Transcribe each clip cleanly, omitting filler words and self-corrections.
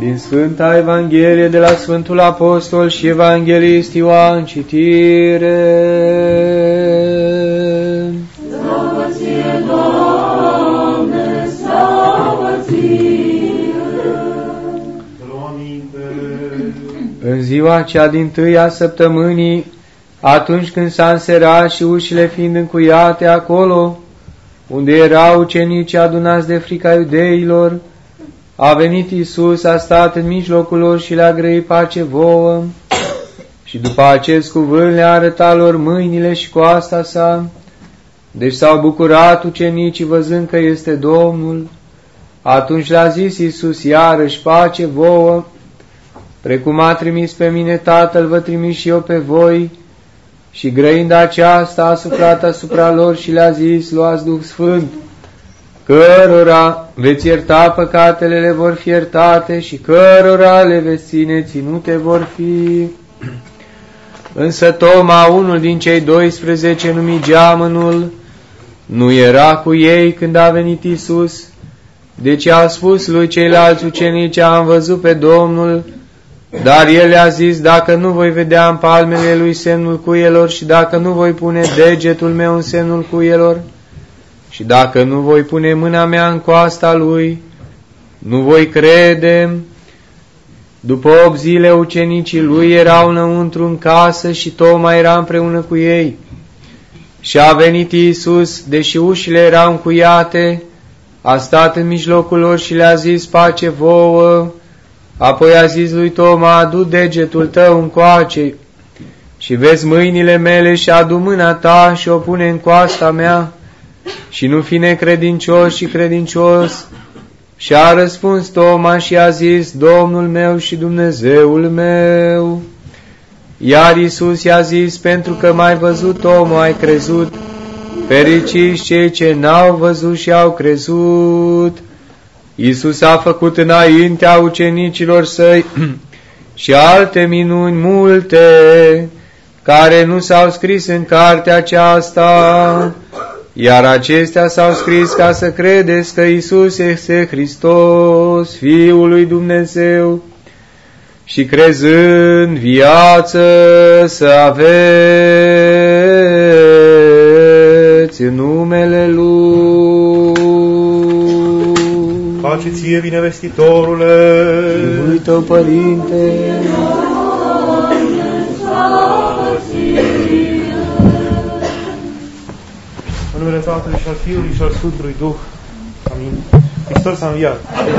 Din Sfânta Evanghelie de la Sfântul Apostol și Evanghelist Ioan, citire. Slavă ție, Doamne, slavă ție! În ziua cea dintâia săptămânii, atunci când s-a înserat și ușile fiind încuiate acolo, unde erau ucenicii adunați de frica iudeilor, a venit Iisus, a stat în mijlocul lor și le-a grăit pace vouă, și după acest cuvânt le-a arătat lor mâinile și coasta sa. Deci s-au bucurat ucenicii văzând că este Domnul. Atunci le-a zis Iisus iarăși, pace vouă, precum a trimis pe mine Tatăl, vă trimis și eu pe voi. Și grăind aceasta a suflat asupra lor și le-a zis, luați Duh Sfânt, cărora veți ierta păcatele le vor fi iertate și cărora le veți ține ținute vor fi. Însă Toma, unul din cei 12 numit Geamănul, nu era cu ei când a venit Iisus. Deci a spus lui ceilalți ucenici, am văzut pe Domnul. Dar el le-a zis, dacă nu voi vedea în palmele lui semnul cuielor și dacă nu voi pune degetul meu în semnul cuielor și dacă nu voi pune mâna mea în coasta lui, nu voi crede. După 8 zile ucenicii lui erau înăuntru în casă și Toma era împreună cu ei. Și a venit Iisus, deși ușile erau încuiate, a stat în mijlocul lor și le-a zis, pace vouă. Apoi a zis lui Toma, adu degetul tău încoace și vezi mâinile mele și adu mâna ta și o pune în coasta mea și nu fi necredincios și credincios. Și a răspuns Toma și a zis, Domnul meu și Dumnezeul meu. Iar Iisus i-a zis, pentru că m-ai văzut, Toma, ai crezut. Fericiți cei ce n-au văzut și au crezut. Iisus a făcut înaintea ucenicilor săi și alte minuni multe, care nu s-au scris în cartea aceasta, iar acestea s-au scris ca să credeți că Iisus este Hristos, Fiul lui Dumnezeu, și crezând viață să aveți în numele Lui. Pace ție, binevestitorule! Lui tău, Părinte! În numele Tatălui și al Fiului și al Sfântului Duh. Amin. Hristos a înviat.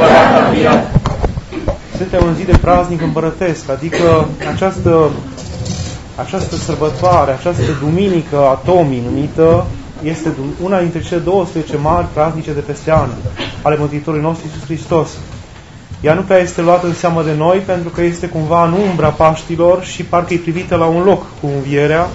Suntem în zi de praznic împărătesc, adică această sărbătoare, această duminică a Tomii numită, este una dintre cele 12 mari praznice de peste an ale Mântuitorului nostru Iisus Hristos. Ea nu prea este luată în seamă de noi, pentru că este cumva în umbra Paștilor și parcă e privită la un loc cu învierea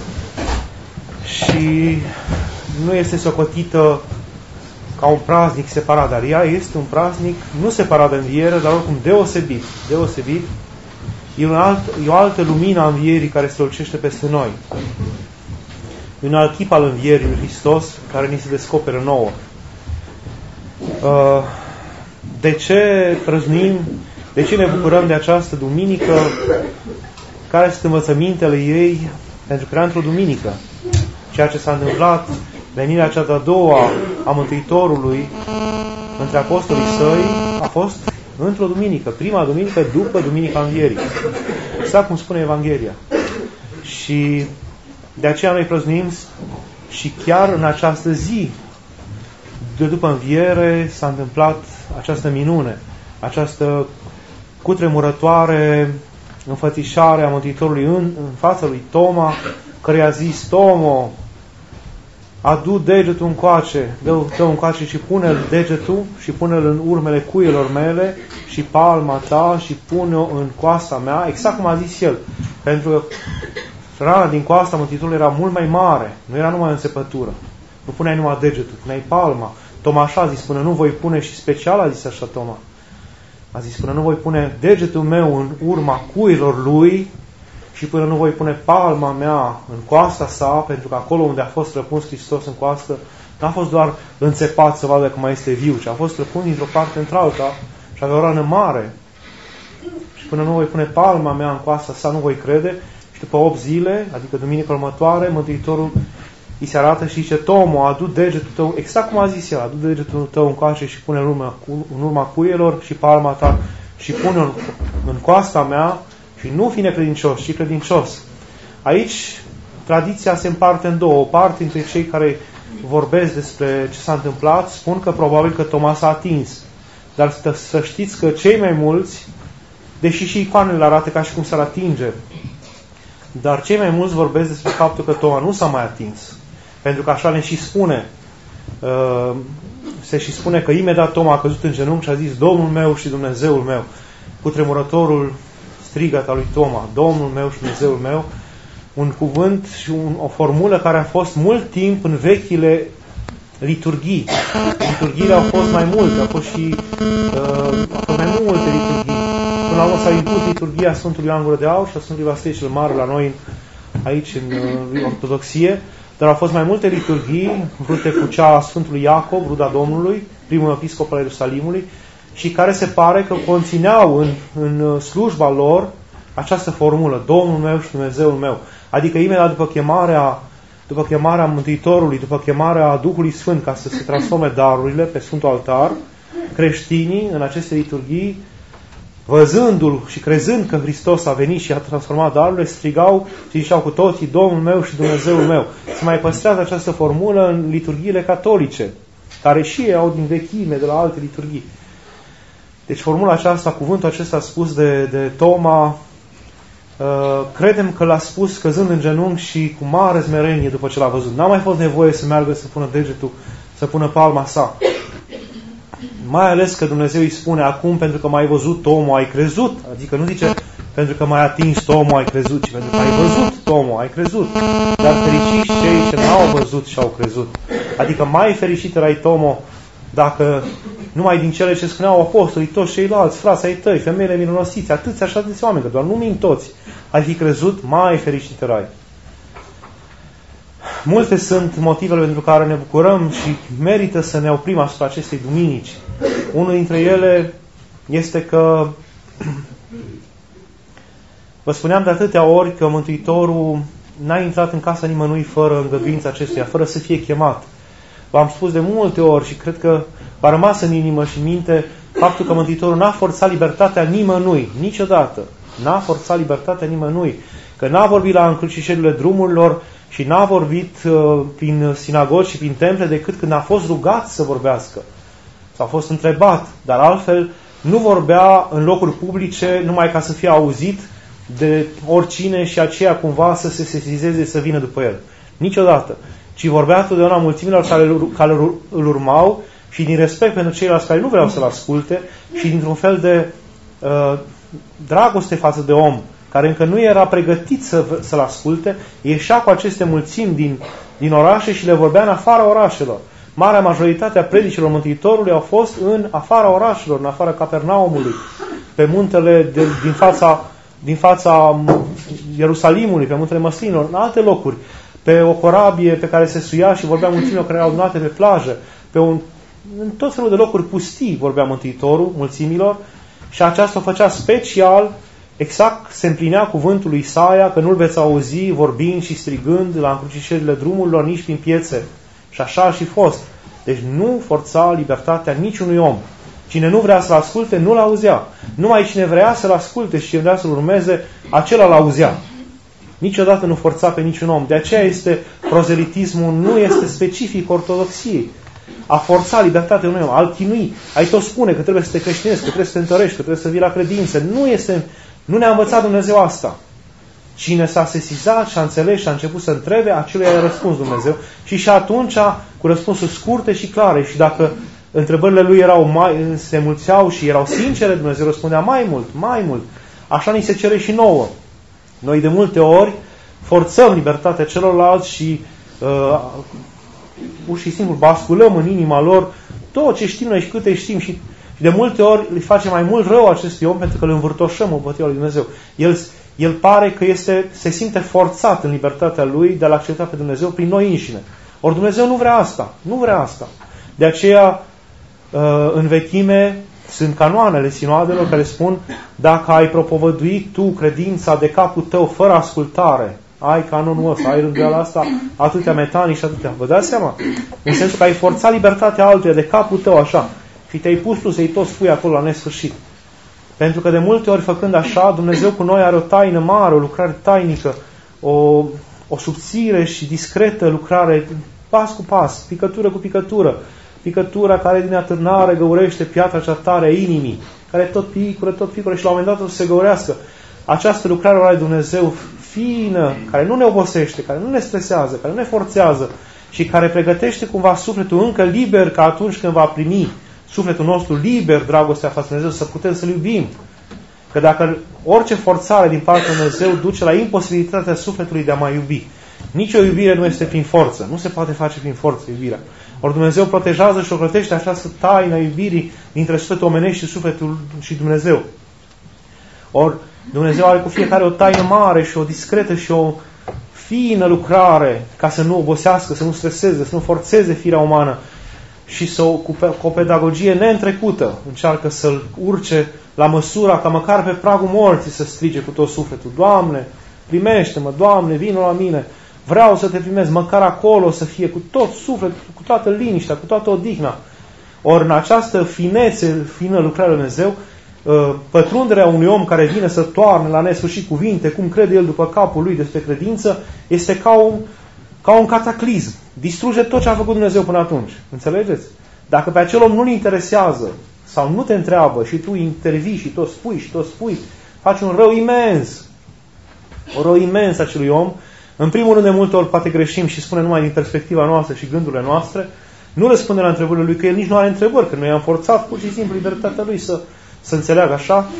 și nu este socotită ca un praznic separat, dar ea este un praznic nu separat de înviere, dar oricum deosebit. E o altă lumină a învierii care se lucește peste noi. E un alt chip al învierii lui Hristos care ni se descoperă nouă. De ce prăznuim, de ce ne bucurăm de această duminică? Care sunt învățămintele ei? Pentru că era într-o duminică. Ceea ce s-a întâmplat, venirea cea de-a doua a Mântuitorului între apostolii săi, a fost într-o duminică. Prima duminică după Duminica Învierii. Exact cum spune Evanghelia. Și de aceea noi prăznuim și chiar în această zi de după înviere s-a întâmplat această minune, această cutremurătoare înfățișare a Mântuitorului în fața lui Toma, care i-a zis, Tomo, adu degetul încoace, dă-l tău încoace și pune-l degetul și pune-l în urmele cuielor mele și palma ta și pune-o în coasta mea, exact cum a zis el. Pentru că rana din coasta Mântuitorului era mult mai mare, nu era numai în înțepătură. Nu puneai numai degetul, puneai palma. Toma așa a zis, până nu voi pune, și special a zis așa Toma, a zis, până nu voi pune degetul meu în urma cuielor lui și până nu voi pune palma mea în coasta sa, pentru că acolo unde a fost răpuns Hristos în coastă, n-a fost doar înțepat să vadă că mai este viu, ci a fost răpuns dintr-o parte într-alta și avea o rană mare. până nu voi pune palma mea în coasta sa, nu voi crede. Și după 8 zile, adică duminica următoare, Mântuitorul îi se arată și zice: Tomo, adu degetul tău, exact cum a zis el, adu degetul tău încoace și pune în urma cuielor și palma ta și pune în coasta mea și nu fi necredincios, ci credincios. Aici tradiția se împarte în două. O parte dintre cei care vorbesc despre ce s-a întâmplat spun că probabil că Toma s-a atins. Dar să știți că cei mai mulți, deși și icoanele arată ca și cum s-ar atinge, dar cei mai mulți vorbesc despre faptul că Toma nu s-a mai atins. Pentru că așa ne și spune, se și spune că imediat Toma a căzut în genunchi și a zis: Domnul meu și Dumnezeul meu. Cu tremurătorul strigăt al lui Toma: Domnul meu și Dumnezeul meu. Un cuvânt și o formulă care a fost mult timp în vechile liturghii. Liturghiile au fost mai multe, au fost și mai multe liturghii. Până la urmă s-a impus liturghia Sfântului Ioan Gură de Aur și a Sfântului Vasile cel Mare la noi aici în Ortodoxie, dar au fost mai multe liturghii, vrute cu cea a Sfântului Iacob, ruda Domnului, primul episcop al Ierusalimului, și care se pare că conțineau în slujba lor această formulă: Domnul meu și Dumnezeul meu. Adică imediat după chemarea Mântuitorului, după chemarea Duhului Sfânt ca să se transforme darurile pe Sfântul Altar, creștinii în aceste liturghii, văzându-L și crezând că Hristos a venit și a transformat darurile, strigau și ziceau cu toții: Domnul meu și Dumnezeul meu. Se mai păstrează această formulă în liturghiile catolice, care și ei au din vechime de la alte liturghii. Deci formula aceasta, cuvântul acesta spus de Toma, credem că l-a spus căzând în genunchi și cu mare smerenie după ce l-a văzut. N-a mai fost nevoie să meargă să pună degetul, să pună palma sa. Mai ales că Dumnezeu îi spune acum: pentru că m-ai văzut, Tomo, ai crezut. Adică nu zice pentru că m-ai atins, Tomo, ai crezut, ci pentru că ai văzut, Tomo, ai crezut. Dar fericiți cei ce n-au văzut și au crezut. Adică mai fericit erai, Tomo, dacă numai din cele ce spuneau apostolii, toți ceilalți, frații ai tăi, femeile minunosiți, atâția și atâția oameni, că doar nu mint toți, ai fi crezut, mai fericit erai. Multe sunt motivele pentru care ne bucurăm și merită să ne oprim asupra acestei duminici. Unul dintre ele este că vă spuneam de atâtea ori că Mântuitorul n-a intrat în casa nimănui fără îngăduința acestuia, fără să fie chemat. V-am spus de multe ori și cred că v-a rămas în inimă și minte faptul că Mântuitorul n-a forțat libertatea nimănui, niciodată. N-a forțat libertatea nimănui. Că n-a vorbit la încrucișările drumurilor și n-a vorbit prin sinagogi și prin temple decât când a fost rugat să vorbească. S-a fost întrebat, dar altfel nu vorbea în locuri publice numai ca să fie auzit de oricine și aceea cumva să se sesizeze să vină după el. Niciodată. Ci vorbea totdeauna mulțimilor care îl urmau și din respect pentru ceilalți care nu vreau să-l asculte și dintr-un fel de dragoste față de om care încă nu era pregătit să-l asculte, ieșea cu aceste mulțimi din orașe și le vorbea în afara orașelor. Marea majoritate a predicilor Mântuitorului au fost în afara orașelor, în afara Capernaumului, pe muntele din fața Ierusalimului, pe muntele Măslinilor, în alte locuri, pe o corabie pe care se suia și vorbea mulțimilor care erau adunate pe plajă, în tot felul de locuri pustii vorbea Mântuitorul mulțimilor și aceasta o făcea special. Exact se împlinea cuvântul lui Isaia că nu-l veți auzi vorbind și strigând la încrucișările drumurilor, nici prin piețe. Și așa a și fost. Deci nu forța libertatea niciunui om. Cine nu vrea să-l asculte, nu-l auzea. Numai cine vrea să-l asculte și cine vrea să-l urmeze, acela l-auzea. Niciodată nu forța pe niciun om. De aceea prozelitismul nu este specific ortodoxiei. A forța libertatea unui om, a-l chinui. Ai tot spune că trebuie să te creștinezi, că trebuie să te întărești, că trebuie să vii la credință. Nu ne-a învățat Dumnezeu asta. Cine s-a sesizat și a înțeles și a început să întrebe, acelui i-a răspuns Dumnezeu. Și atunci, cu răspunsuri scurte și clare, și dacă întrebările lui se mulțeau și erau sincere, Dumnezeu răspundea mai mult, mai mult. Așa ni se cere și nouă. Noi de multe ori forțăm libertatea celorlalți și pur și simplu basculăm în inima lor tot ce știm noi și câte știm și de multe ori îi face mai mult rău acestui om pentru că îl învârtoșăm împotriva lui Dumnezeu. El pare că se simte forțat în libertatea lui de a-L accepta pe Dumnezeu prin noi înșine. Ori Dumnezeu nu vrea asta. Nu vrea asta. De aceea, în vechime, sunt canoanele sinoadelor care spun: dacă ai propovăduit tu credința de capul tău fără ascultare, ai canonul ăsta, ai rânduiala asta, atâtea metanii și atâtea. Vă dați seama? În sensul că ai forțat libertatea altuia de capul tău așa și te-ai pus tu să-i tot spui acolo la nesfârșit. Pentru că de multe ori, făcând așa, Dumnezeu cu noi are o taină mare, o lucrare tainică, o subțire și discretă lucrare, pas cu pas, picătură cu picătură. Picătura care din atârnare găurește piatra cea tare a inimii, care tot picură și la un moment dat o să se găurească. Această lucrare o are Dumnezeu fină, care nu ne obosește, care nu ne stresează, care nu ne forțează și care pregătește cumva sufletul încă liber, ca atunci când va primi sufletul nostru liber dragostea față de Dumnezeu, să putem să-L iubim. Că dacă orice forțare din partea Dumnezeu duce la imposibilitatea sufletului de a mai iubi. Nici o iubire nu este prin forță. Nu se poate face prin forță iubirea. Ori Dumnezeu protejează și ocrotește această taină a iubirii dintre sufletul omenesc și sufletul și Dumnezeu. Ori Dumnezeu are cu fiecare o taină mare și o discretă și o fină lucrare ca să nu obosească, să nu streseze, să nu forțeze firea umană și cu o pedagogie neîntrecută încearcă să-l urce la măsura ca măcar pe pragul morții să strige cu tot sufletul: Doamne, primește-mă, Doamne, vino la mine, vreau să te primesc, măcar acolo să fie cu tot sufletul, cu toată liniștea, cu toată odihna. Ori în această fină lucrare lui Dumnezeu, pătrunderea unui om care vine să toarne la nesfârșit cuvinte, cum crede el după capul lui despre credință, este ca un cataclism. Distruge tot ce a făcut Dumnezeu până atunci. Înțelegeți? Dacă pe acel om nu-l interesează sau nu te întreabă și tu intervii și tot spui, faci un rău imens. Un rău imens acelui om. În primul rând, de multe ori poate greșim și spune numai din perspectiva noastră și gândurile noastre. Nu răspunde la întrebările lui, că el nici nu are întrebări, că noi am forțat pur și simplu libertatea lui să înțeleagă așa.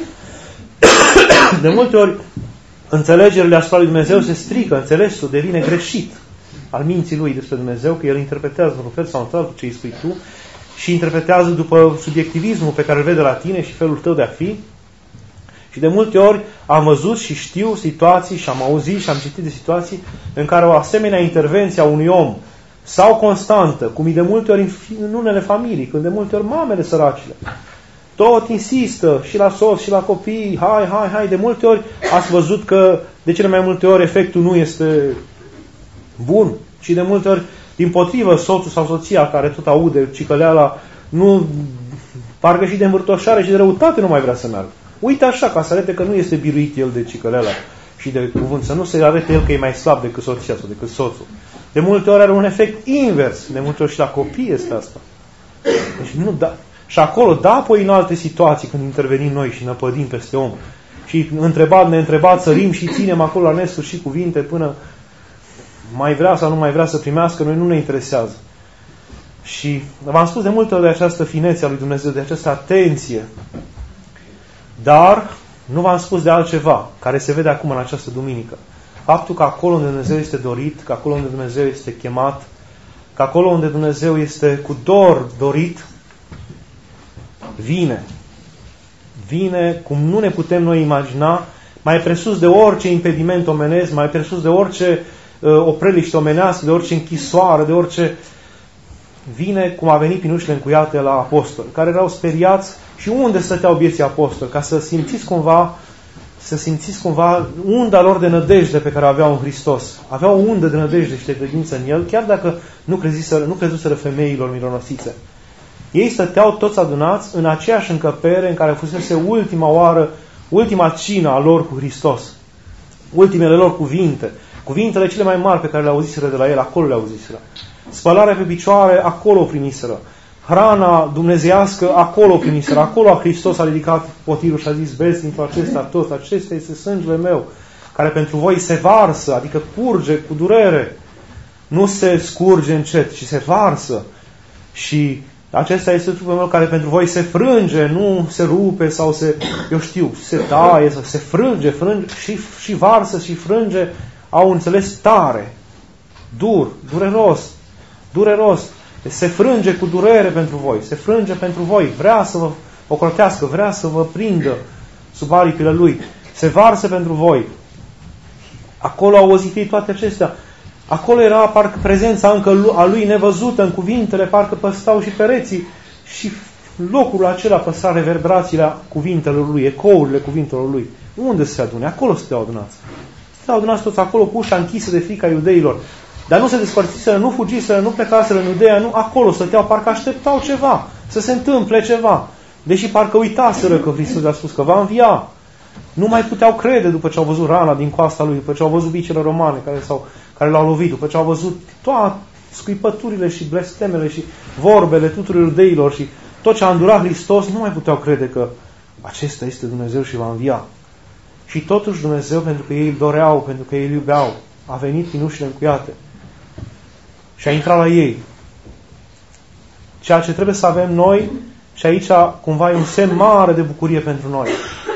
De multe ori, înțelegerile asupra lui Dumnezeu se strică, înțelesul devine greșit al minții lui despre Dumnezeu, că el interpretează într-un fel sau într-altul ce îi spui tu și interpretează după subiectivismul pe care îl vede la tine și felul tău de a fi. Și de multe ori am văzut și știu situații și am auzit și am citit de situații în care o asemenea intervenție a unui om sau constantă, cum e de multe ori în unele familii, când de multe ori mamele săracile tot insistă și la soț și la copii, hai, de multe ori ați văzut că de cele mai multe ori efectul nu este bun, ci de multe ori dimpotrivă soțul sau soția care tot aude cicăleala, nu, parcă și de învârtoșare și de răutate nu mai vrea să meargă. Uite așa, ca să arate că nu este biruit el de cicăleala și de cuvânt, să nu se arate el că e mai slab decât soția sau decât soțul. De multe ori are un efect invers, de multe ori și la copii este asta. Deci nu da. Și acolo, apoi în alte situații, când intervenim noi și năpădim peste om și neîntrebat, sărim și ținem acolo la nesfârșit cuvinte până mai vrea sau nu mai vrea să primească, noi nu ne interesează. Și v-am spus de multe ori de această finețe a lui Dumnezeu, de această atenție. Dar nu v-am spus de altceva, care se vede acum în această duminică. Faptul că acolo unde Dumnezeu este dorit, că acolo unde Dumnezeu este chemat, că acolo unde Dumnezeu este cu dor dorit, vine cum nu ne putem noi imagina, mai presus de orice impediment omenesc, mai presus de orice opreliște omenească, de orice închisoare, de orice... Vine cum a venit prin ușile încuiate la apostoli, care erau speriați și unde stăteau bieții apostoli, ca să simțiți cumva unda lor de nădejde pe care aveau în Hristos. Aveau o undă de nădejde și de credință în El, chiar dacă nu crezuseră femeilor mironosițe. Ei stăteau toți adunați în aceeași încăpere în care fusese ultima cină a lor cu Hristos. Ultimele lor cuvinte. Cuvintele cele mai mari pe care le auziseră de la El, acolo le auziseră. Spălarea pe picioare, acolo o primiseră. Hrana dumnezeiască, acolo o primiseră. Acolo Hristos a ridicat potirul și a zis: beți dintr-o acesta toți, acesta este sângele meu, care pentru voi se varsă, adică curge cu durere. Nu se scurge încet, ci se varsă. Și acesta este trupul meu care pentru voi se frânge, nu se rupe sau se taie, sau se frânge și varsă și frânge, au înțeles tare, dureros. Se frânge cu durere pentru voi, se frânge pentru voi, vrea să vă ocrotească, vrea să vă prindă sub aripile Lui, se varsă pentru voi. Acolo au auzit ei toate acestea. Acolo era parcă prezența încă a Lui nevăzută în cuvintele, parcă păstau și pereții și locul acela păstra reverberațiile cuvintelor lui, ecourile cuvintelor lui. Unde se adune? Acolo stăteau adunați. Stăteau adunați toți acolo cu ușa închisă de frica iudeilor. Dar nu se despărțiseră, nu fugiseră, nu plecaseră în Iudeea, nu, acolo stăteau, parcă așteptau ceva, să se întâmple ceva. Deși parcă uitaseră că Hristos a spus că va învia. Nu mai puteau crede după ce au văzut rana din coasta lui, după ce au văzut bicele romane care l-au lovit, după ce au văzut toate scuipăturile și blestemele și vorbele tuturor iudeilor și tot ce a îndurat Hristos, nu mai puteau crede că acesta este Dumnezeu și va învia. Și totuși Dumnezeu, pentru că ei îl doreau, pentru că ei îl iubeau, a venit prin ușile încuiate și a intrat la ei. Ceea ce trebuie să avem noi, și aici cumva e un semn mare de bucurie pentru noi.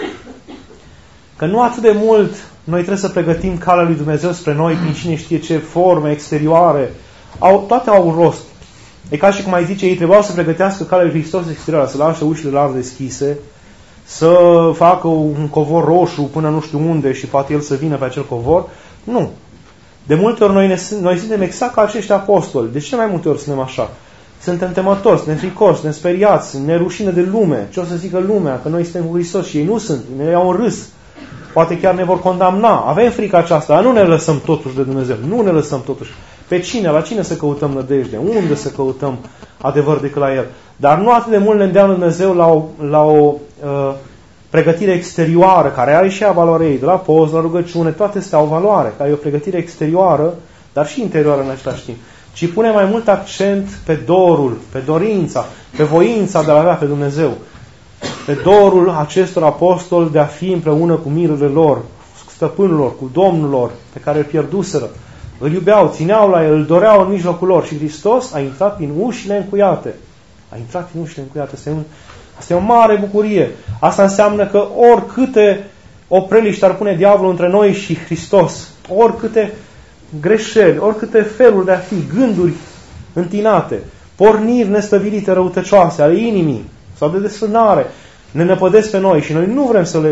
Că nu atât de mult noi trebuie să pregătim calea lui Dumnezeu spre noi prin cine știe ce forme exterioare. Toate au un rost. E ca și cum ai zice, ei trebuiau să pregătească calea lui Hristos exterioară, să lasă ușile larg deschise, să facă un covor roșu până nu știu unde și poate el să vină pe acel covor. Nu. De multe ori noi suntem exact ca acești apostoli. De ce mai multe ori suntem așa? Suntem temători, suntem fricoși, suntem speriați, ne rușine de lume. Ce o să zică lumea? Că noi suntem cu Hristos și ei nu sunt. Ne iau în râs. Poate chiar ne vor condamna. Avem frica aceasta, dar nu ne lăsăm totuși de Dumnezeu. Nu ne lăsăm totuși. Pe cine? La cine să căutăm nădejde? Unde să căutăm adevăr decât la El? Dar nu atât de mult ne îndeamnă Dumnezeu la o pregătire exterioară, care are și ea valoare ei, de la post, la rugăciune, toate astea au valoare, care e o pregătire exterioară, dar și interioară în același timp. Ci pune mai mult accent pe dorul, pe dorința, pe voința de a avea pe Dumnezeu, pe dorul acestor apostoli de a fi împreună cu mirurile lor, cu stăpânul lor, cu Domnul lor, pe care îl pierduseră. Îl iubeau, țineau la el, îl doreau în mijlocul lor și Hristos a intrat prin ușile încuiate. A intrat prin ușile încuiate. Asta e o mare bucurie. Asta înseamnă că oricâte opreliști ar pune diavolul între noi și Hristos, oricâte greșeli, oricâte feluri de a fi, gânduri întinate, porniri nestăvilite, răutăcioase ale inimii sau de desfrânare, ne năpădesc pe noi și noi nu vrem să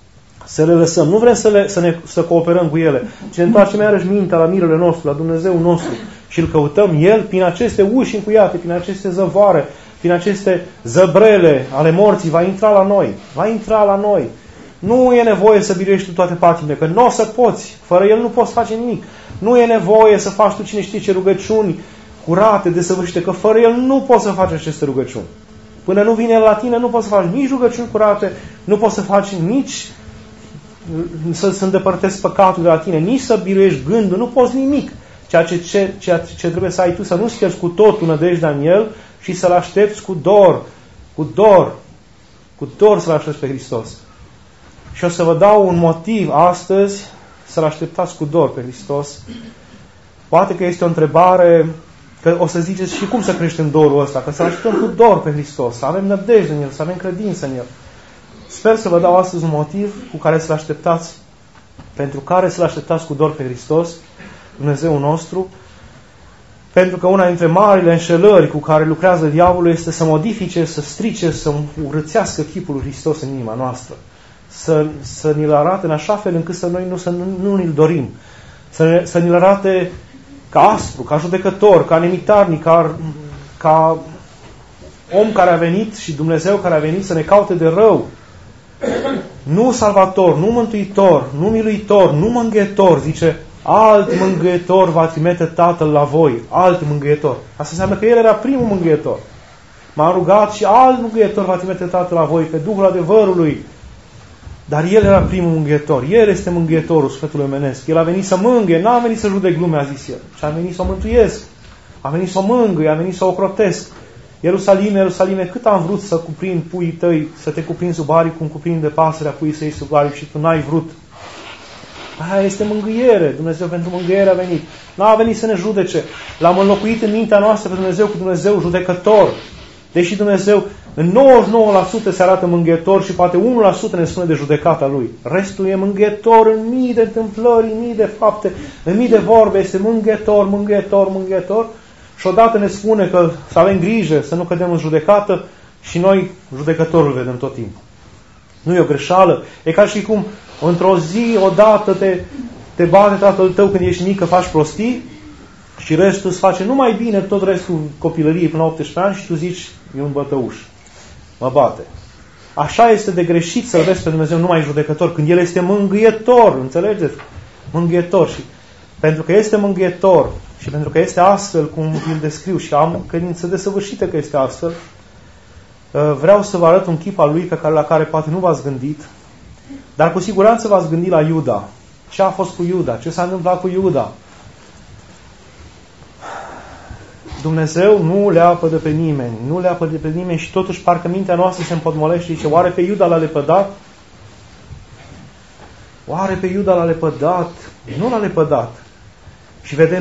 le lăsăm, nu vrem să cooperăm cu ele, ci ne întoarcem iarăși mintea la mirele nostru, la Dumnezeu nostru și îl căutăm El prin aceste uși încuiate, prin aceste zăvoare, prin aceste zăbrele ale morții, va intra la noi. Va intra la noi. Nu e nevoie să biruiești tu toate patimile, că nu o să poți. Fără El nu poți face nimic. Nu e nevoie să faci tu cine știe ce rugăciuni curate, desăvârșite, că fără El nu poți să faci aceste rugăciuni. Până nu vine El la tine, nu poți să faci nici rugăciuni curate, nu poți să faci nici să îndepărtezi păcatul de la tine, nici să biruiești gândul, nu poți nimic. Ceea ce trebuie să ai tu, să nu-ți pierzi cu totul nădejdea în El și să-L aștepți cu dor să-L aștepți pe Hristos. Și o să vă dau un motiv astăzi să-L așteptați cu dor pe Hristos. Poate că este o întrebare, că o să ziceți și cum să creștem dorul ăsta, că să-L așteptăm cu dor pe Hristos, să avem nădejde în El, să avem credință în El. Sper să vă dau astăzi un motiv cu care să-L așteptați, pentru care să-L așteptați cu dor pe Hristos, Dumnezeul nostru, pentru că una dintre marile înșelări cu care lucrează diavolul este să modifice, să strice, să urățească chipul lui Hristos în inima noastră. Să ni-l arate în așa fel încât noi nu ni-l dorim. Să ni-l arate ca aspru, ca judecător, ca nemitarnic, ca om care a venit și Dumnezeu care a venit să ne caute de rău. Nu salvator, nu mântuitor, nu miluitor, nu mângâietor, zice, alt mângâietor va trimite Tatăl la voi, alt mângâietor. Asta înseamnă că El era primul mângâietor. M-a rugat și alt mângâietor va trimite Tatăl la voi, pe Duhul adevărului. Dar El era primul mângâietor. El este mângâietorul sufletului omenesc. El a venit să mângâie, n-a venit să judec lumea, a zis El, ci a venit să o mântuiesc. A venit să o mângâie, a venit să o ocrotesc. Ierusalime, Ierusalime, cât am vrut să cuprind puii tăi, să te cuprind sub aripi cum cuprinde pasărea puii săi sub aripi și tu n-ai vrut. Aia este mângâiere. Dumnezeu pentru mângâiere a venit. N-a venit să ne judece. L-am înlocuit în mintea noastră pe Dumnezeu cu Dumnezeu judecător. Deși Dumnezeu în 99% se arată mângâietor și poate 1% ne spune de judecata Lui. Restul e mângâietor în mii de întâmplări, în mii de fapte, în mii de vorbe. Este mângâietor, mângâietor, mângâietor. Și odată ne spune că să avem grijă să nu cădem în judecată și noi judecătorul vedem tot timpul. Nu e o greșeală. E ca și cum într-o zi, odată te bate tatăl tău când ești mic că faci prostii și restul îți face numai bine tot restul copilăriei până la 18 ani și tu zici, e un bătăuș. mă bate. Așa este de greșit să-L vezi pe Dumnezeu numai judecător, când El este mângâietor, înțelegeți? Mângâietor. Și pentru că este mângâietor și pentru că este astfel cum îl descriu și am credință desăvârșită că este astfel, vreau să vă arăt un chip al Lui la care poate nu v-ați gândit, dar cu siguranță v-ați gândit la Iuda. Ce a fost cu Iuda? Ce s-a întâmplat cu Iuda? Dumnezeu nu le apă de pe nimeni, nu le apă de pe nimeni și totuși parcă mintea noastră se împotmolește și zice, oare pe Iuda l-a lepădat? Oare pe Iuda l-a lepădat? Nu l-a lepădat. Și vedem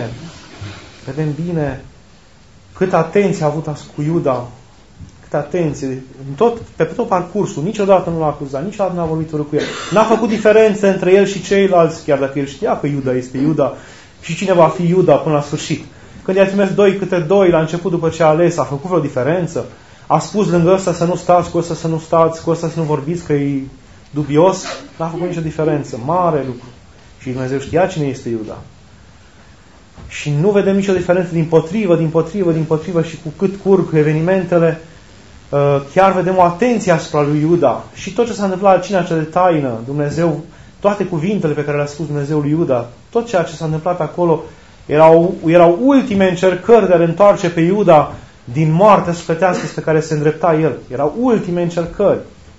bine câtă atenție a avut cu Iuda, câtă atenție, pe tot parcursul, niciodată nu l-a acuzat, niciodată n-a vorbit urât cu el. N-a făcut diferențe între el și ceilalți, chiar dacă el știa că Iuda este Iuda și cine va fi Iuda până la sfârșit. Când i-a trimis câte doi la început după ce a ales, a făcut vreo diferență? A spus lângă ăsta să nu stați, cu ăsta să nu stați, cu ăsta să nu vorbiți, că e dubios? N-a făcut nicio diferență. Mare lucru. Și Dumnezeu știa cine este Iuda. Și nu vedem nicio diferență din potrivă și cu cât curg evenimentele, chiar vedem o atenție asupra lui Iuda. Și tot ce s-a întâmplat la cina cea de taină, Dumnezeu, toate cuvintele pe care le-a spus Dumnezeu lui Iuda, tot ceea ce s-a întâmplat acolo, erau ultime încercări de a întoarce pe Iuda din moartea sufletească spre care se îndrepta el. Erau ultime încercări.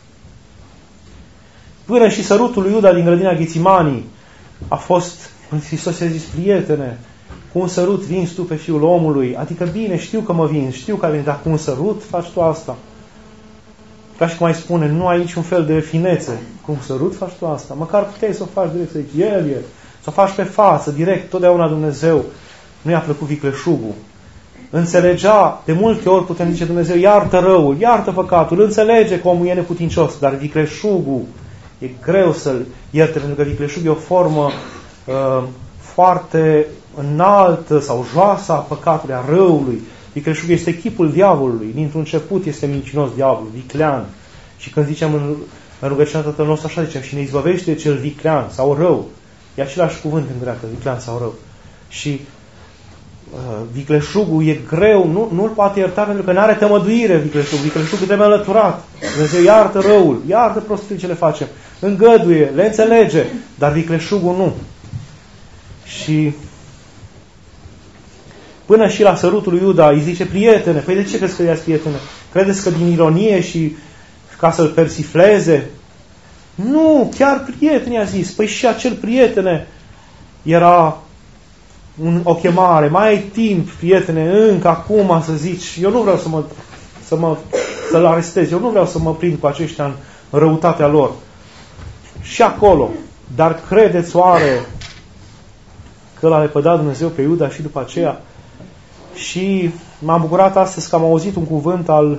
Până și sărutul lui Iuda din grădina Ghețimanii a fost, Hristos i-a zis, prietene, cu un sărut vinzi tu pe Fiul omului. Adică bine, știu că mă vinzi, știu că ai venit, dar cu un sărut faci tu asta. Ca și cum ai spune, nu ai niciun fel de finețe. Cu un sărut faci tu asta. Măcar puteai să o faci direct, să zici, El e. Să o faci pe față, direct, totdeauna Dumnezeu. Nu i-a plăcut vicleșugul. Înțelegea, de multe ori putem zice Dumnezeu, iartă răul, iartă păcatul, înțelege că omul e neputincios, dar vicleșugul e greu să-l ierte, pentru că vicleșugul e o formă foarte înaltă sau joasă a păcatului, a răului. Vicleșugul este chipul diavolului. Dintr-un început este mincinos diavolul, viclean. Și când zicem în rugăciunea Tatăl nostru, așa zicem, și ne izbăvește cel viclean sau rău. E același cuvânt în greacă, viclean sau rău. Și vicleșugul e greu, nu-l poate ierta pentru că nu are tămăduire vicleșugul. Vicleșugul trebuie înlăturat. Dumnezeu iartă răul, iartă prostii ce le facem, îngăduie, le înțelege, dar vicleșugul nu. Și până și la sărutul lui Iuda îi zice, prietene, păi de ce crezi că i-ați prietene? Credeți că din ironie și ca să-l persifleze? Nu, chiar prietene, a zis. Păi și acel prietene era o chemare. Mai ai timp, prietene, încă acum să zici, eu nu vreau să-l arestez, eu nu vreau să mă prind cu aceștia în răutatea lor. Și acolo. Dar credeți oare că l-a lepădat Dumnezeu pe Iuda și după aceea? Și m-am bucurat astăzi că am auzit un cuvânt al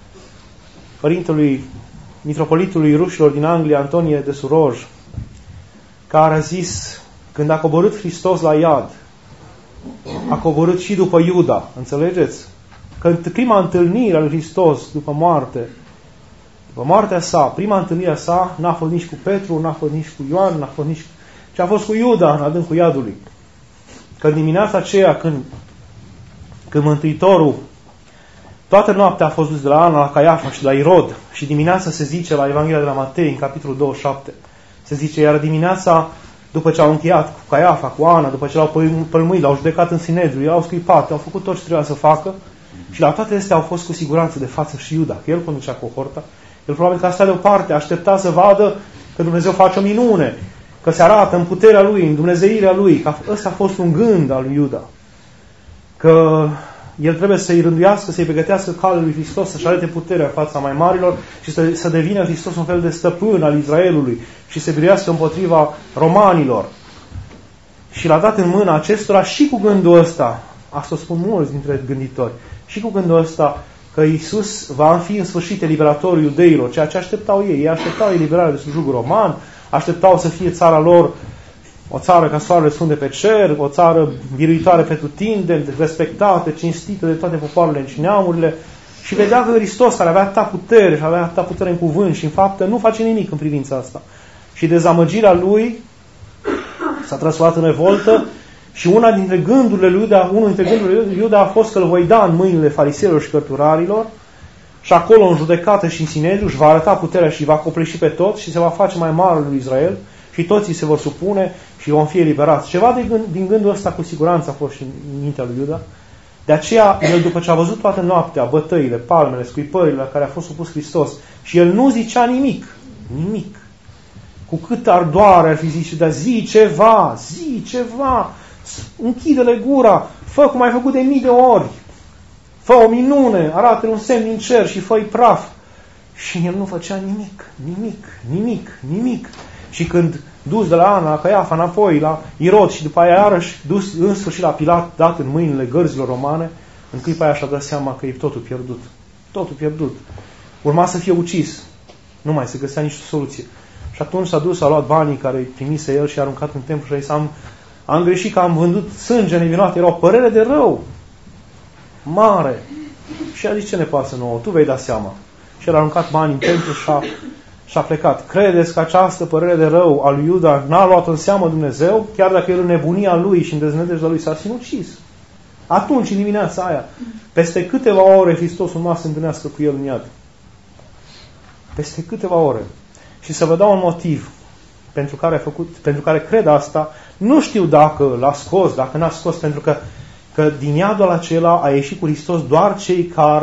părintelui mitropolitului rușilor din Anglia, Antonie de Suroj, care a zis, când a coborât Hristos la iad, a coborât și după Iuda, înțelegeți? Că prima întâlnire a lui Hristos după moarte, după moartea sa, prima întâlnire a sa n-a fost nici cu Petru, n-a fost nici cu Ioan, n-a fost nici, ci a fost cu Iuda în adâncul iadului. Că dimineața aceea când Mântuitorul toată noaptea a fost dus de la Ana la Caiafa și la Irod și dimineața se zice la Evanghelia de la Matei, în capitolul 27, se zice, iar dimineața, după ce au încheiat cu Caiafa, cu Ana, după ce l-au pălmuit, l-au judecat în Sinedriu, i-au scuipat, au făcut tot ce trebuia să facă și la toate astea au fost cu siguranță de față și Iuda, că el conducea cohorta. El probabil că a stat deoparte, aștepta să vadă că Dumnezeu face o minune, că se arată în puterea Lui, în dumnezeirea Lui, că ăsta a fost un gând al lui Iuda. Că el trebuie să-i rânduiască, să-i pregătească calea lui Hristos, să-și arate puterea în fața mai marilor și să devină Hristos un fel de stăpân al Israelului și să biruiască împotriva romanilor. Și l-a dat în mâna acestora și cu gândul ăsta, asta o spun mulți dintre gânditori, și cu gândul ăsta că Iisus va fi în sfârșit eliberatorul iudeilor, ceea ce așteptau ei. Ei așteptau eliberarea de sub jugul roman, așteptau să fie țara lor o țară ca soarele sfânt de pe cer, o țară biruitoare pretutindeni, respectată, cinstită de toate popoarele și neamurile. Și vedea că Hristos, care avea atâta putere și avea atâta putere în cuvânt și în faptă, nu face nimic în privința asta. Și dezamăgirea lui s-a transformat în revoltă și unul dintre gândurile lui Iuda a fost că îl voi da în mâinile fariseilor și cărturarilor și acolo în judecată și în Sinedriu își va arăta puterea și va copleși pe toți și se va face mai mare lui Israel și toții se vor supune și vom fi eliberați. Ceva din gândul ăsta cu siguranță a fost și în mintea lui Iuda. De aceea, el după ce a văzut toată noaptea bătăile, palmele, scuipările la care a fost supus Hristos și el nu zicea nimic, nimic. Cu cât ardoare ar fi zis, dar zi ceva, închide-le gura, fă cum ai făcut de 1000 de ori, fă o minune, arată-le un semn din cer și fă-i praf. Și el nu făcea nimic. Și când dus de la Ana, la Caiafa, înapoi la Irod și după aia iarăși dus în sfârșit la Pilat, dat în mâinile gărzilor romane, în clipa aia și-a dat seama că e totul pierdut. Urma să fie ucis. Nu mai se găsea nicio soluție. Și atunci s-a dus, a luat banii care îi primise el și a aruncat în templu și a zis, am greșit că am vândut sânge nevinovat. Era o părere de rău mare. Și a zis, ce ne pasă nouă? Tu vei da seama. Și el a aruncat banii în templu și a plecat. Credeți că această părere de rău a lui Iuda n-a luat în seamă Dumnezeu, chiar dacă el în nebunia lui și în deznădejdea lui s-a sinucis? Atunci, în dimineața aia, peste câteva ore Hristos urma să se întâlnească cu el în iad. Peste câteva ore. Și să vă dau un motiv pentru care cred asta. Nu știu dacă l-a scos, dacă n-a scos, pentru că din iadul acela a ieșit cu Hristos doar cei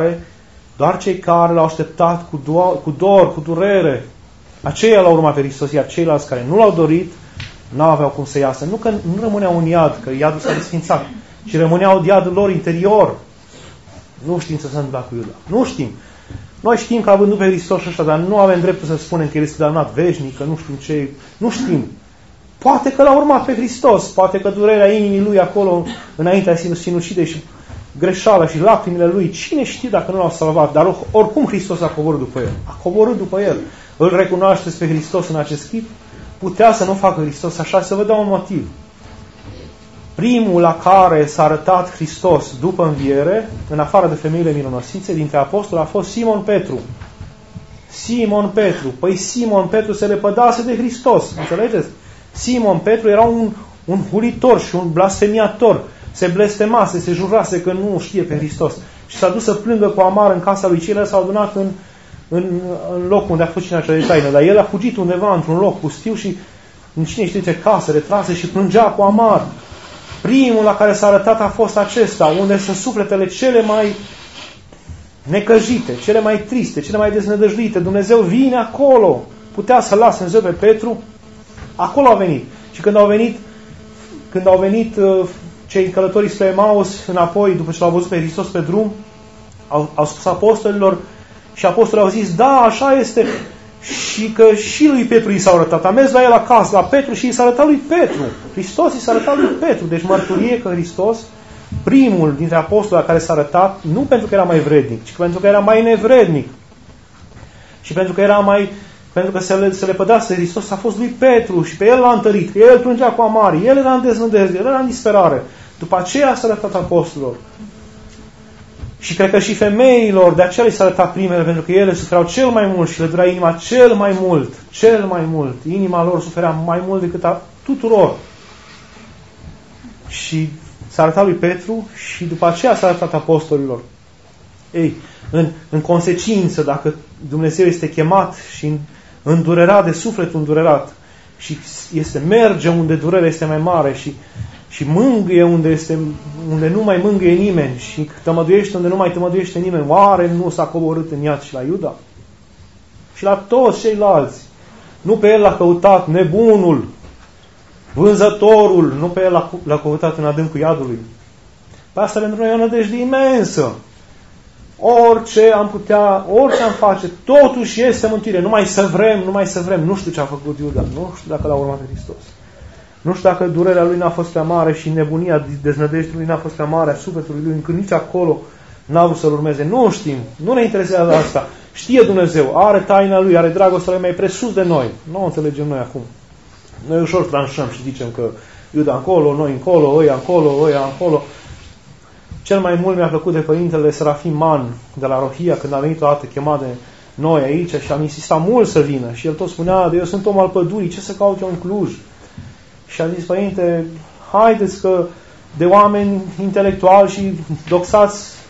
care l-au așteptat cu dor, cu durere. Aceia l-au urmat pe Hristos, iar ceilalți care nu l-au dorit, n-aveau cum să iasă. Nu că nu rămâneau în iad, că iadul s-a desfințat, ci rămâneau în iadul lor interior. Nu știm ce s-a întâmplat cu Iuda. Nu știm. Noi știm că a vândut pe Hristos și ăsta, dar nu avem dreptul să spunem că el este damnat veșnic, că nu știm ce. Nu știm. Poate că l-a urmat pe Hristos, poate că durerea inimii lui acolo înaintea sinucidei și greșeala și lacrimile lui, cine știe dacă nu l-au salvat, dar oricum Hristos a coborât după el. A coborât după el. Îl recunoașteți pe Hristos în acest chip? Putea să nu facă Hristos așa, să vă dau un motiv. Primul la care s-a arătat Hristos după înviere, în afară de femeile mironosițe, dintre apostoli, a fost Simon Petru. Simon Petru. Păi Simon Petru se lepădase de Hristos. Înțelegeți? Simon Petru era un hulitor și un blasfemiator. Se blestemase, se jurase că nu știe pe Hristos. Și s-a dus să plângă cu amar în casa lui. Ceilalți s-au adunat în locul unde a fost cina cea de taină. Dar el a fugit undeva într-un loc pustiu și în cine știe ce casă retrase și plângea cu amar. Primul la care s-a arătat a fost acesta, unde sunt sufletele cele mai necăjite, cele mai triste, cele mai deznădăjduite. Dumnezeu vine acolo. Putea să lase Dumnezeu pe Petru. Acolo a venit. Și când au venit cei călătorii spre Emaus înapoi, după ce l-au văzut pe Hristos pe drum, au spus apostolilor și apostolii au zis, da, așa este. Și că și lui Petru i s-a arătat. A mers la el acasă, la Petru, și i s-a arătat lui Petru. Hristos i s-a arătat lui Petru. Deci mărturie că Hristos, primul dintre apostoli la care s-a arătat, nu pentru că era mai vrednic, ci pentru că era mai nevrednic. Și pentru că se lepădase de Hristos, a fost lui Petru și pe el l-a întărit, că el plângea cu amari, el era în deznădejde, el era în disperare. După aceea s-a arătat apostolilor. Și cred că și femeilor, de aceea li s-a arătat primele, pentru că ele suferau cel mai mult și le durea inima cel mai mult. Inima lor suferea mai mult decât a tuturor. Și s-a arătat lui Petru și după aceea s-a arătat apostolilor. Ei, în consecință, dacă Dumnezeu este chemat și îndurerat de sufletul îndurerat și merge unde durerea este mai mare și mângâie unde nu mai mângâie nimeni și tămăduiește unde nu mai tămăduiește nimeni, oare nu s-a coborât în iad și la Iuda? Și la toți ceilalți. Nu pe el l-a căutat nebunul, vânzătorul, nu pe el l-a căutat în adâncul iadului. Pe asta pentru noi e o nădejde imensă. Orice am face, totuși este mântuire. Numai să vrem. Nu știu ce a făcut Iuda. Nu știu dacă l-a urmat pe Hristos. Nu știu dacă durerea lui n-a fost prea mare și nebunia deznădejdii lui n-a fost prea mare a sufletului lui, încât nici acolo n-a vrut să-l urmeze. Nu știm. Nu ne interesează asta. Știe Dumnezeu. Are taina lui, are dragostea lui mai presus de noi. Nu o înțelegem noi acum. Noi ușor tranșăm și zicem că Iuda încolo, noi încolo, ăia încolo. Cel mai mult mi-a plăcut de Părintele Serafim Man de la Rohia, când a venit o dată chemat de noi aici și am insistat mult să vină. Și el tot spunea, eu sunt om al pădurii, ce să caut eu în Cluj? Și a zis, Părinte, haideți că de oameni intelectuali și doxați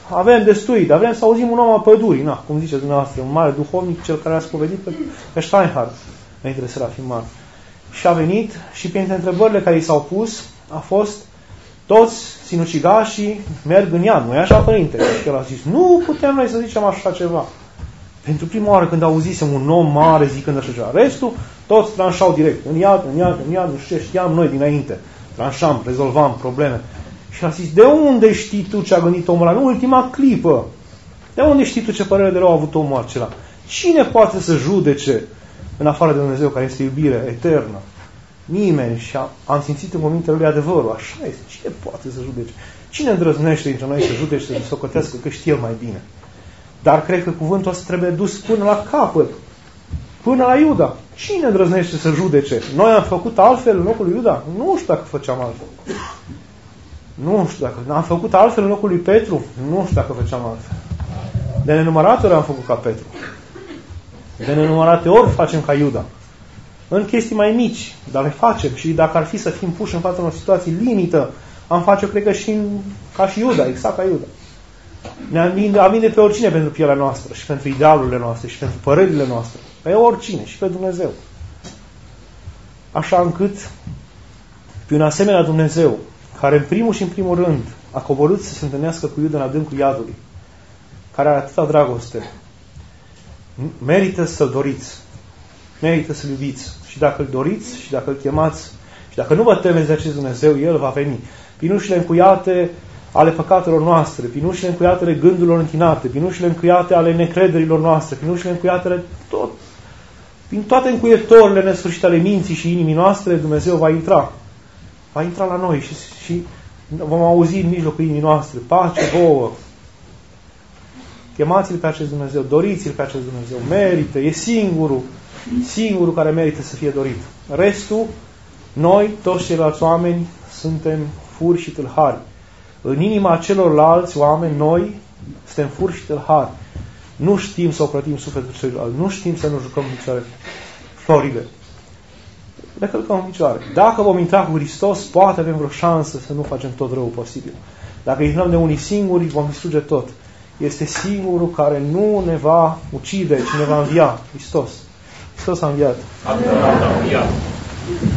avem destui, dar vrem să auzim un om al pădurii, na, cum ziceți dumneavoastră, un mare duhovnic, cel care a spovedit pe Steinhardt, înainte de Serafim Mare. Și a venit și printre întrebările care i s-au pus a fost: toți sinucigașii merg în iad, nu-i așa, părinte? Și el a zis: nu putem noi să zicem așa ceva. Pentru prima oară când auzisem un om mare zicând așa ceva, restul toți tranșau direct, în iad, nu știu ce, știam noi dinainte. Tranșam, rezolvam probleme. Și a zis: de unde știi tu ce a gândit omul ăla în ultima clipă? De unde știi tu ce părere de rău a avut omul acela? Cine poate să judece în afară de Dumnezeu, care este iubire eternă? Nimeni. Și am simțit în cuvintele lui adevărul. Așa este. Cine poate să judece? Cine îndrăznește dintre noi să judece, să socotească că știe el mai bine? Dar cred că cuvântul ăsta trebuie dus până la capăt. Până la Iuda. Cine îndrăznește să judece? Noi am făcut altfel în locul lui Iuda? Nu știu dacă făceam altfel. Nu știu dacă. Am făcut altfel în locul lui Petru? Nu știu dacă făceam altfel. De nenumărate ori am făcut ca Petru. De nenumărate ori facem ca Iuda. În chestii mai mici, dar le facem. Și dacă ar fi să fim puși în fața unor situații limită, am face, cred că, ca și Iuda, exact ca Iuda. Ne-am vinde pe oricine pentru pielea noastră și pentru idealurile noastre și pentru părerile noastre. Pe oricine și pe Dumnezeu. Așa încât, pe un asemenea Dumnezeu, care în primul și în primul rând a coborât să se întâlnească cu Iuda în adâncul iadului, care are atâta dragoste, merită să-L doriți, merită să-L iubiți. Și dacă Îl doriți și dacă Îl chemați și dacă nu vă temeți de acest Dumnezeu, El va veni. Pinușile încuiate ale păcatelor noastre, pinușile încuiate ale gândurilor închinate, pinușile încuiate ale necrederilor noastre, pinușile încuiate ale tot. Prin toate încuietorile nesfârșite ale minții și inimii noastre, Dumnezeu va intra. Va intra la noi și vom auzi în mijlocul inimii noastre: pace vouă. Chemați-L pe acest Dumnezeu, doriți-L pe acest Dumnezeu, merită, e singurul care merită să fie dorit. Restul, noi, toți ceilalți oameni, suntem furi și tâlhari. În inima celorlalți oameni, noi, suntem furi și tâlhari. Nu știm să ocrotim sufletul celuilalt, nu știm să nu jucăm în picioare florile. Le călcăm în picioare. Dacă vom intra cu Hristos, poate avem vreo șansă să nu facem tot răul posibil. Dacă intrăm de unii singuri, vom distruge tot. Este singurul care nu ne va ucide, ci ne va învia. Hristos. Hristos a înviat.